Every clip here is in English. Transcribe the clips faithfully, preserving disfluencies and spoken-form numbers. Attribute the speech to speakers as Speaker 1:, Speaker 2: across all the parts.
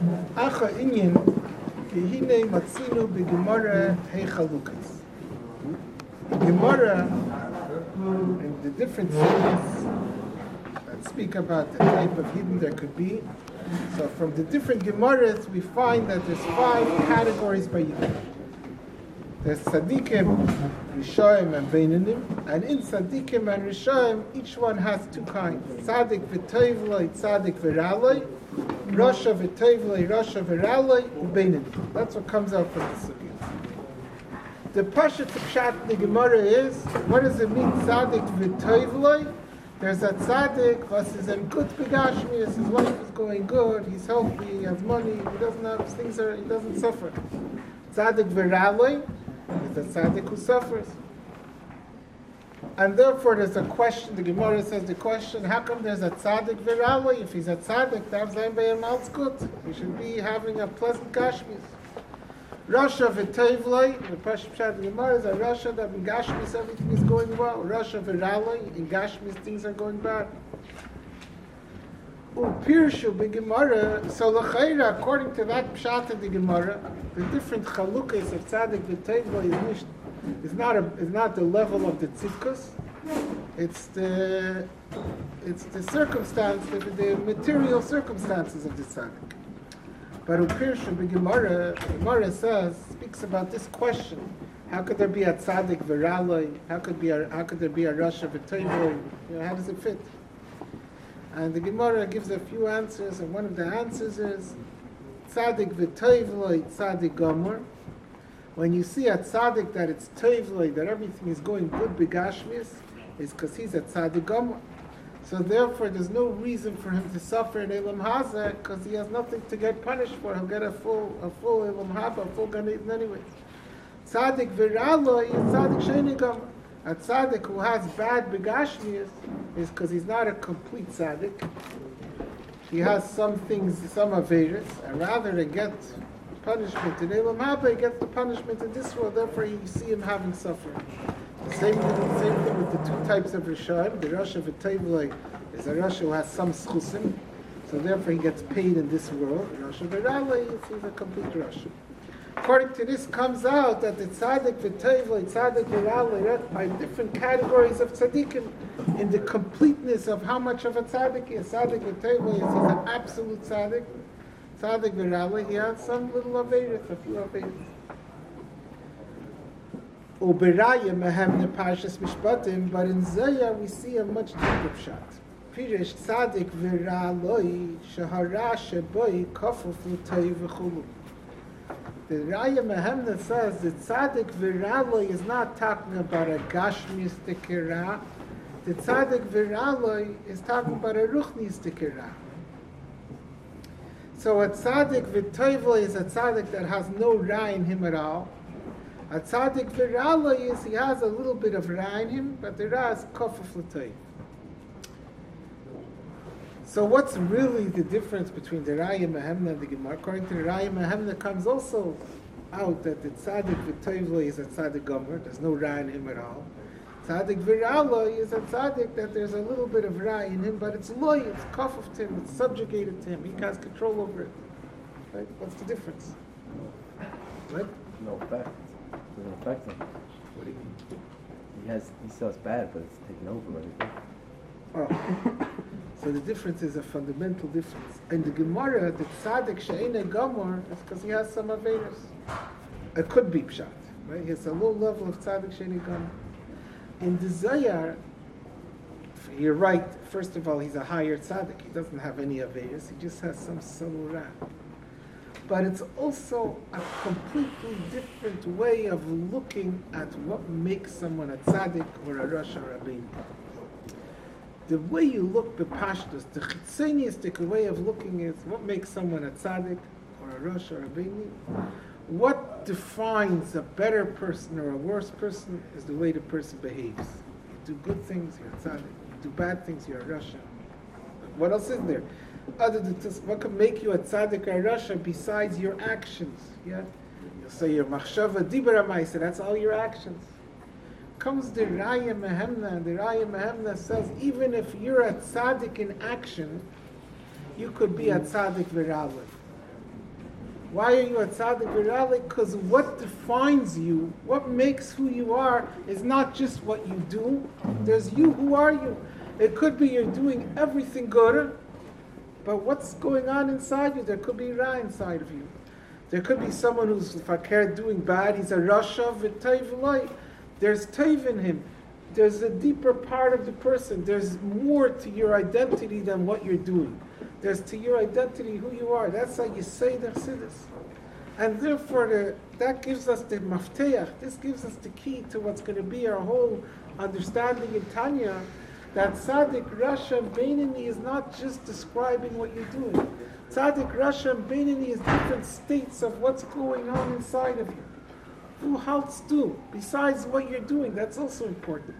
Speaker 1: Acha inyan kihine matzinu b'gemara hey chalukas. Gemara and the different cities that speak about the type of hidden there could be. So from the different Gemaras, we find that there's five categories by Yidden. There's Tzadikim, Rishoim, and Beinanim. And in Tzadikim and Rishoim, each one has two kinds. Tzadik v'toivloi, Tzadik v'raloi, Rasha v'toivloi, Rasha v'raloi, and Beinanim. That's what comes out from the Sugya. The Pashat Pshat in the Gemara is, what does it mean, Tzadik v'toivloi? There's a tzaddik, was is in good begashmias, his life is going good, he's healthy, he has money, he doesn't have things, are, he doesn't suffer. Tzaddik v'raloi is a tzaddik who suffers. And therefore there's a question, the Gemara says the question, how come there's a tzaddik v'raloi? If he's a tzaddik, that's zayin b'yam al good. He should be having a pleasant gashmias. Rasha v'toivloi, the Pashat Pshat in the Gemara is a Rasha that in Gashmis everything is going well. Rasha v'raloi, in Gashmis things are going bad. Upirshu b'Gemara, so l'chayra, according to that Pshat in the Gemara, the different chalukas of tzaddik v'toivloi is, is not a, is not the level of the tzidkus. It's the it's the circumstance, the, the material circumstances of the tzaddik. But Upirshu b'Gemara, Gemara says, speaks about this question: how could there be a tzaddik v'raloi? How could be a, how could there be a rasha v'toivloi? You know, how does it fit? And the Gemara gives a few answers, and one of the answers is tzaddik v'toivloi, tzaddik gomer. When you see a tzaddik that it's toivloi, that everything is going good b'gashmis, is because he's a tzaddik gomer. So therefore, there's no reason for him to suffer in Elam Hazeh because he has nothing to get punished for. He'll get a full, a full Elam Haba, a full Gan Eden anyways. Tzaddik v'raloi is tzaddik sheini gomer. A tzaddik who has bad begashmias is because he's not a complete tzaddik. He has some things, some averis, and rather than get punishment in Elam Haba, he gets the punishment in this world. Therefore, you see him having suffering. The same thing, same thing with the two types of Rishoim. The Rasha v'toivloi is a Rasha who has some schusim, so therefore he gets paid in this world. The Rasha v'raloi is a complete Rasha. According to this, comes out that the tzaddik v'toivloi, tzaddik v'raloi are different categories of tzaddikim in the completeness of how much of a tzaddik he is. Tzaddik v'toivloi is he's an absolute tzaddik. Tzaddik v'raloi, he has some little averis, a few averis. Uberaya mehem ne parshas mishpatim, but in Zaya we see a much deeper pshat. Pirish tzaddik v'raloi shehara sheboi kafuf l'toi v'chulu. The Raya Mehemna says that tzaddik v'raloi is not talking about a gashmistic ra. The tzaddik v'raloi is talking about a ruchnistic ra. So a tzaddik v'toivloi is a tzaddik that has no ra in him at all. A tzaddik v'raloi is he has a little bit of ra in him, but the ra is kafuf l'toi. So what's really the difference between the Raya Mehemna and the Gemara? According to the Raya Mehemna, comes also out that the tzaddik v'toivloi is a tzaddik gomer. There's no ra in him at all. Tzaddik v'raloi is a tzaddik that there's a little bit of ra in him, but it's loy, it's kafuf to him, it's subjugated to him. He has control over it. Right? What's the difference? Right?
Speaker 2: No effect. It doesn't affect him. What do you mean? He has, he still has bad, but it's taken over everything.
Speaker 1: Oh. So the difference is a fundamental difference. In the Gemara, the tzaddik she'enei gomer is because he has some averos. It could be pshat, right? He has a low level of tzaddik she'enei gomer. In the Zayar, you're right. First of all, he's a higher tzaddik. He doesn't have any averos. He just has some subtle ra. But it's also a completely different way of looking at what makes someone a tzaddik or a rasha rabbeinu. The way you look b'pashtus, the chitzoniistic way of looking is what makes someone a tzaddik or a rosh or a bini. What defines a better person or a worse person is the way the person behaves. You do good things, you're a tzaddik. You do bad things, you're a rasha. What else is there? Other than this, what can make you a tzaddik or a rasha besides your actions? Yeah, you'll say your machshava dibra ma'aseh. That's all your actions. Comes the Raya Mehemna, and the Raya Mehemna says, even if you're a tzaddik in action, you could be a tzaddik v'raloi. Why are you a tzaddik v'rali? Because what defines you, what makes who you are, is not just what you do. There's you. Who are you? It could be you're doing everything good, but what's going on inside you? There could be ra inside of you. There could be someone who's fakir doing bad. He's a rasha v'tayv v'lay. There's tayv in him. There's a deeper part of the person. There's more to your identity than what you're doing. There's to your identity who you are. That's how you say the chassidus. And therefore, the, that gives us the mafteach. This gives us the key to what's going to be our whole understanding in Tanya, that tzaddik, rasha, and beinoni is not just describing what you're doing. Tzaddik, rasha, and beinoni is different states of what's going on inside of you. Who helps do, besides what you're doing, that's also important.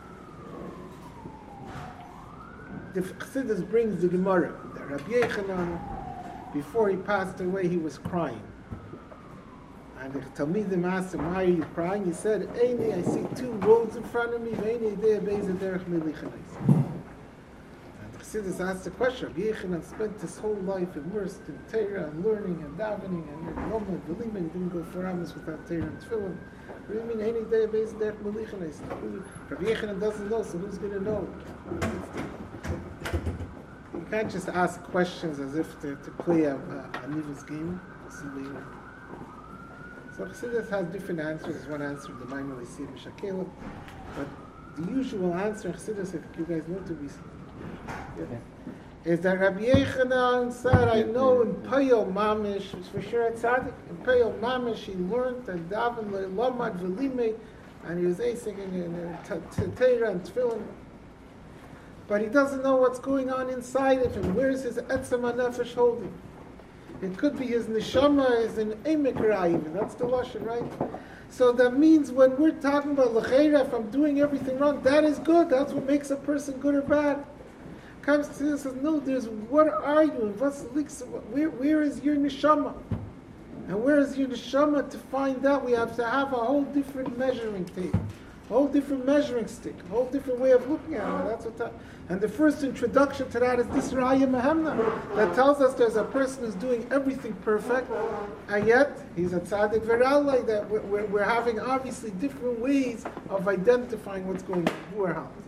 Speaker 1: The Chassidus brings the Gemara. That Rabbi Yechanan, before he passed away, he was crying. And the Talmidim asked him, why are you crying? He said, Eini, I see two roads in front of me. Ve'eini idea be'ez derech milichanes. And the Chassidus asked the question. Rabbi Yechanan spent his whole life immersed in Torah and learning and davening and Lomad, V'limen. He didn't go four hours without Torah and Tefillin. What do you mean, Eini idea be'ez derech milichanes? Rabbi Yechanan doesn't know, so who's going to know? You can't just ask questions as if to, to play a, a, a Nivus game. So Chassidus has different answers. There's one answer, the Maimon Lesim Shakela, but the usual answer in Chassidus, if you guys know to be, yeah, is that Rabbi Yechanan said, I know in Payel Mamish, it's for sure at Tzaddik, in Payel Mamish he learned and daven le'lomad v'limei, and he was asing in Torah and Tefillin. But he doesn't know what's going on inside of him. Where's his etzem hanefesh holding? It could be his neshama is an emek ra even. That's the lashon, right? So that means when we're talking about l'cheira, if I'm doing everything wrong, that is good. That's what makes a person good or bad. Comes to this, says, no, there's what are you? What's where where is your neshama? And where is your neshama? To find out, we have to have a whole different measuring tape. A whole different measuring stick, a whole different way of looking at it. That's what that, and the first introduction to that is this Raya Mehemna that tells us there's a person who's doing everything perfect, and yet he's a tzaddik v'ralai. That we're, we're, we're having obviously different ways of identifying what's going on. Who are how?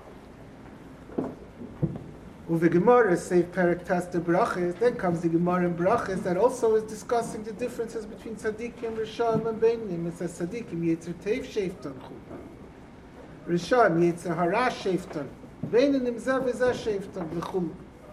Speaker 1: Uve Gemara Seif Perek Tasta Brachas. Then comes the Gemara in Brachas that also is discussing the differences between tzaddikim, rishaim, and beinim. It says tzaddikim yetzer teiv sheifton chu. Rishon yetzer hara sheifton, beinim zev zeh sheifton l'chum.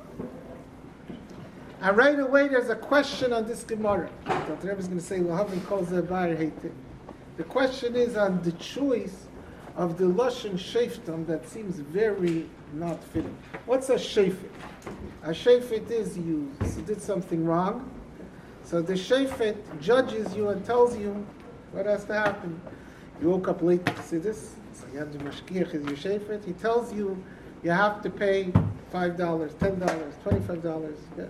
Speaker 1: And right away there's a question on this Gemara. The Rebbe is going to say l'havin kol zeh bar heitim. The question is on the choice of the lashon sheifton that seems very not fitting. What's a sheifet? A sheifet is you did something wrong, so the sheifet judges you and tells you what has to happen. You woke up late to see this. So you have the mashkiach is your sheifet. He tells you you have to pay five dollars, ten dollars, twenty-five dollars. Yeah.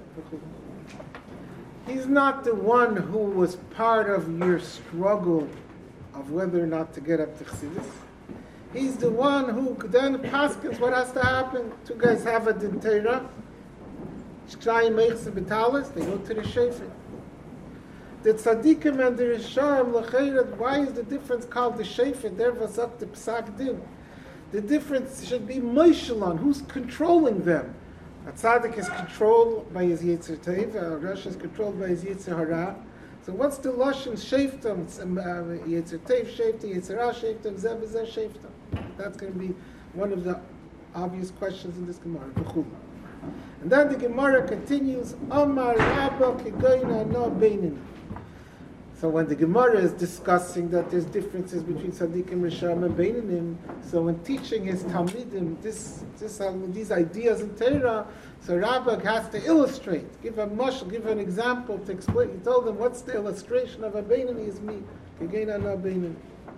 Speaker 1: He's not the one who was part of your struggle of whether or not to get up to chassidus. He's the one who then paskins what has to happen. Two guys have a din Torah. They go to the sheifet. The tzaddikim and the rishaim l'cheirat. Why is the difference called the sheifet? There was up the psak din. The difference should be moishalon. Who's controlling them? A tzaddik is controlled by his yetzer teiv. A rasha is controlled by his yetzer hara. So what's the lashon sheiftam? Yetzer teiv sheiftam, yetzer hara sheiftam, zeh v'zeh sheiftam. That's going to be one of the obvious questions in this Gemara. And then the Gemara continues, Amar Rabba Kegoyna no Beinoni. So when the Gemara is discussing that there's differences between Tzaddikim, Risham, and Beinonim, so when teaching his Talmidim this, this, uh, these ideas in Torah, so Rabba has to illustrate, give a mushal, give an example to explain. He told them, what's the illustration of a Beinoni is me. Kegoyna no Beinoni.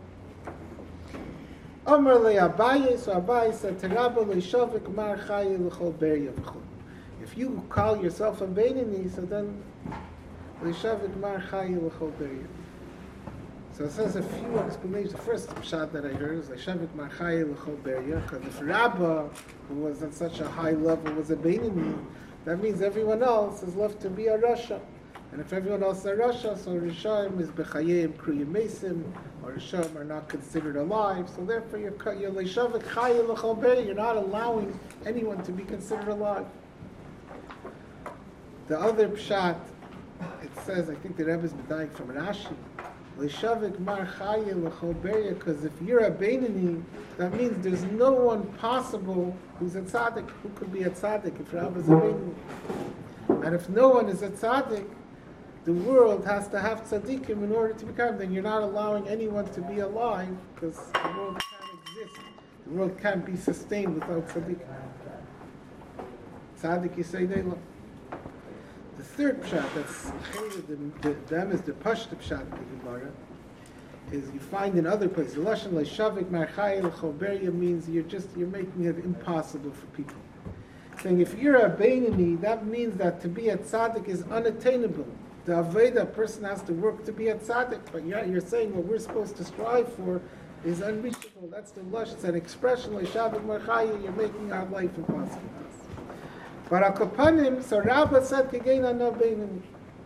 Speaker 1: Amar le Abaye, so Abaye said to Rabba le Shavik Mar Chaye l'chol Beria v'chol. If you call yourself a Beinoni, so then le Shavik Mar Chaye l'chol Beria. So it says a few explanations. The first shot that I heard is le Shavik Mar Chaye l'chol Beria, because if Rabba, who was at such a high level, was a Beinoni, that means everyone else is left to be a Rasha. And if everyone else is a Rasha, so Rishayim is Bechayim Kriyim Mesim, or Rishayim are not considered alive. So therefore, you're you're Leishavik Chayim L'chol Beria. You're not allowing anyone to be considered alive. The other pshat, it says, I think the Rebbe is medayik from Rashi, Leishavik Mar Chayim L'chol Beria, because if you're a Beinani, that means there's no one possible who's a tzaddik, who could be a tzaddik if Rabbi is a Beinani. And if no one is a tzaddik, the world has to have tzaddikim in order to become. Then you're not allowing anyone to be alive because the world can't exist. The world can't be sustained without tzaddikim. Tzaddik Yisei. The third pshat, that's the, the, them is the pashta pshat of the Gemara, is you find in other places. Lashon leishavik marchai l'choberia means you're just you're making it impossible for people. Saying if you're a Beinani, that means that to be a tzaddik is unattainable. The Aveda person has to work to be a tzaddik, but yeah, you're saying what we're supposed to strive for is unreachable. That's the lush. It's an expression like Shavik Marchaya. You're making our life impossible. But Akapanim, so Rabbah said, Kegeina no Beinani.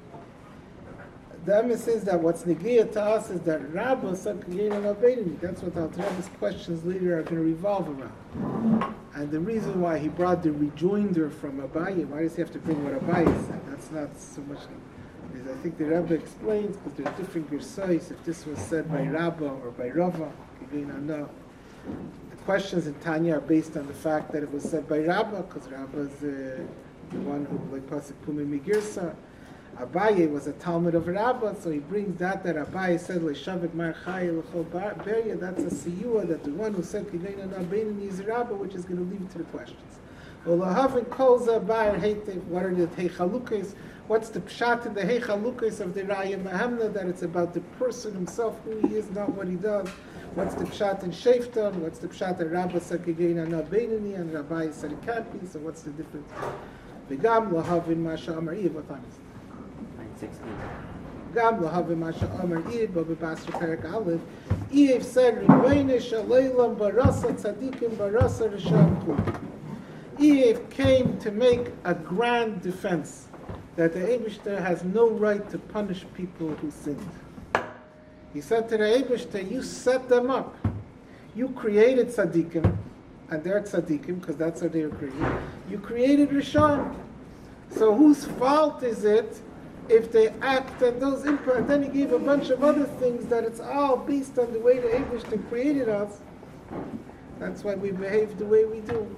Speaker 1: The Emes says that what's negia to us is that Rabbah said, Kegeina no Beinani. That's what Alter Rebbe's questions later are going to revolve around. And the reason why he brought the rejoinder from Abaye, why does he have to bring what Abaye said? That's not so much. I think the Rebbe explains because there are different gersais. If this was said by Rabbah or by Rava, no. The questions in Tanya are based on the fact that it was said by Rabbah because Rabbah is uh, the one who, like Pasuk Pumi Migirsa. Abaye was a Talmud of Rabbah, so he brings that that Abaye said Leishavik Mar Chai L'chol Beria. That's a siyua that the one who said Kegeina Na Beinani is Rabbah, which is going to lead to the questions. Olahavin Kolza Bayer Heitev. What are the Heichalukas? What's the pshat in the Heichalukas of the Raya Mahamna, that it's about the person himself, who he is, not what he does? What's the pshat in Shefton? What's the pshat that Rabbah said Kegeina Na Beinani and Rabbi said it can't be? So what's the difference? V'gam Lahavin Masha Amar Iv. What time is it?
Speaker 2: nine sixteen.
Speaker 1: Gam Lahavin Masha Amar Iv. But B'Basra Perek Aleph, Iv said Ribono Shel Olam Barasa Tzadikim Barasa Risham Chul. Eve came to make a grand defense that the Eibishter has no right to punish people who sinned. He said to the Eibishter, you set them up. You created tzaddikim, and they're tzaddikim, because that's how they were created. You created Rishon. So whose fault is it if they act and those imp- and then he gave a bunch of other things that it's all based on the way the Eibishter created us. That's why we behave the way we do.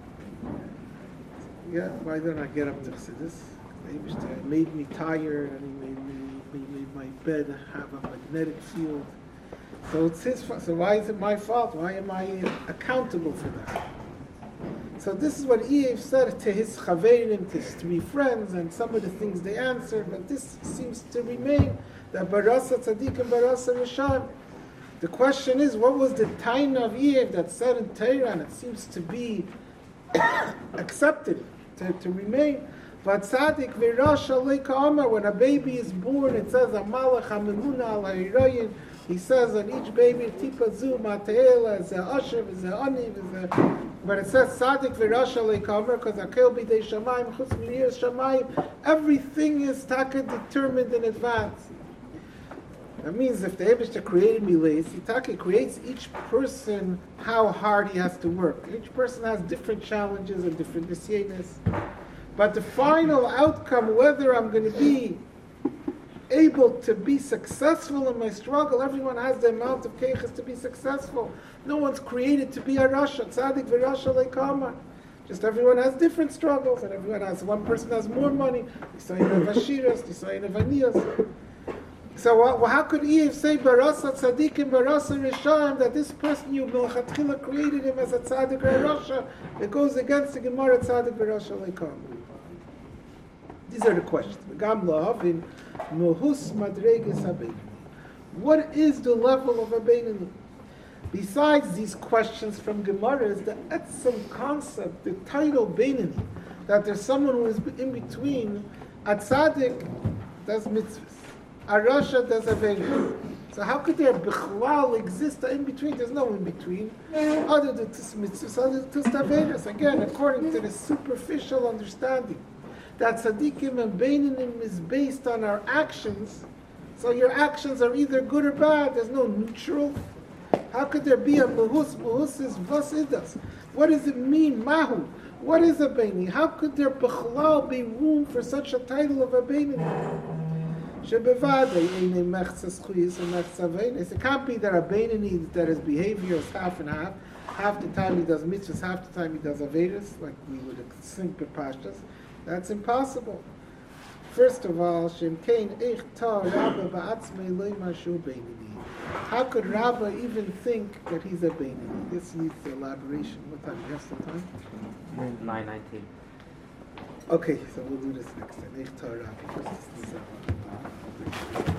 Speaker 1: Yeah, why don't I get up to Chassidus? He made me tired, and he made me he made my bed have a magnetic field. So it's his fault. So why is it my fault? Why am I accountable for that? So this is what Eve said to his chaverim, to his three friends, and some of the things they answered. But this seems to remain that barasa tzaddik and barasa rishon. The question is, what was the taina of Eve that said in Torah, and it seems to be accepted to, to remain? But tzaddik v'rasha leika'amar, when a baby is born, it says a malach hamemuna al ha'irayin. He says on each baby, tipa zu mateela, is a asher, is a aniv, is a. But it says tzaddik v'rasha leika'amar because akel b'dei shamayim chutz m'yir shamayim. Everything is taka determined in advance. That means if the Eibishter created miles, Itake creates each person how hard he has to work. Each person has different challenges and different nisyenes. But the final outcome, whether I'm going to be able to be successful in my struggle, everyone has the amount of keiches to be successful. No one's created to be a Rasha, tzaddik v'rasha leikama. Just everyone has different struggles, and everyone has, one person has more money, Yisrael of Ashiras, Yisrael of Aniyas. So well, how could Eve say barasa tzaddikim barasa rishayim, that this person you milchatchila created him as a tzaddik or a rasha? It goes against the Gemara tzaddik v'rasha leikam. These are the questions. What is the level of a Beinani? Besides these questions from Gemara is the etzem concept, the title Beinani, that there's someone who is in between. A tzaddik does mitzvahs, a rasha does avera. So how could there bichlal exist in between? There's no in between. Other than tis mitzvahs, other than tis averas. Again, according to the superficial understanding. that tzaddikim and beinanim is based on our actions. So your actions are either good or bad. There's no neutral. How could there be a mahus? Mahus is vasidas. What does it mean, mahu? What is a beini? How could there b'chlal be room for such a title of a beini? Shebevadei einei mechzas chuyis and mechzas avenis. It can't be that a beini that his behavior is half and half. Half the time he does mitzvahs, half the time he does averis, like we would think b'pashtas. That's impossible. First of all, Shem Kain Eich Ta Rabba Ba'atzmei Loi Mashu Beinini. How could Rabba even think that he's a Beinini? This needs elaboration. What time? You have some time?
Speaker 3: nine nineteen.
Speaker 1: Okay, so we'll do this next time. Eich Ta Rabba.